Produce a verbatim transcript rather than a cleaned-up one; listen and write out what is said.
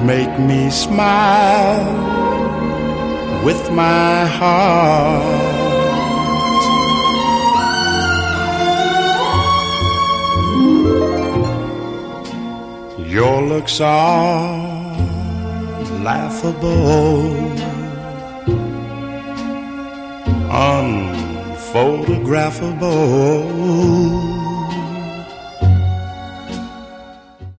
make me smile with my heart. Your looks are laughable, unphotographable.